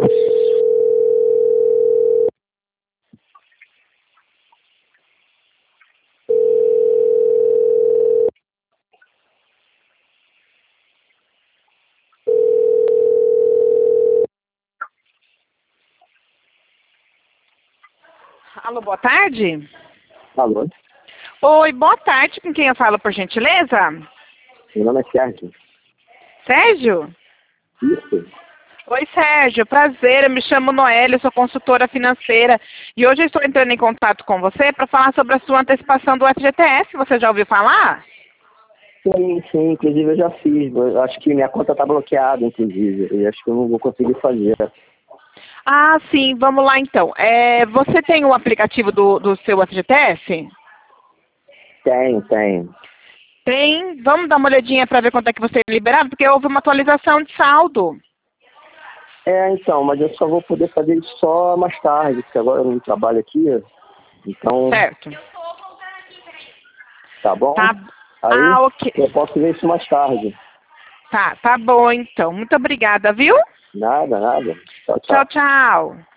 Alô, boa tarde. Alô? Oi, boa tarde. Com quem eu falo, por gentileza? Meu nome é Sérgio. Sérgio? Isso? Oi, Sérgio. Prazer. Eu me chamo Noélia, sou consultora financeira. E hoje eu estou entrando em contato com você para falar sobre a sua antecipação do FGTS. Você já ouviu falar? Sim, inclusive eu já fiz. Eu acho que minha conta está bloqueada, inclusive. E acho que eu não vou conseguir fazer. Ah, sim. Vamos lá, então. Você tem o aplicativo do seu FGTS? Tenho. Tem. Vamos dar uma olhadinha para ver quanto é que você é liberado, porque houve uma atualização de saldo. Então, mas eu só vou poder fazer isso só mais tarde, porque agora eu não trabalho aqui. Então, Certo. tá bom? Tá. Aí Ok. eu posso ver isso mais tarde. Tá bom, então. Muito obrigada, viu? Nada. Tchau, Tchau, tchau. tchau.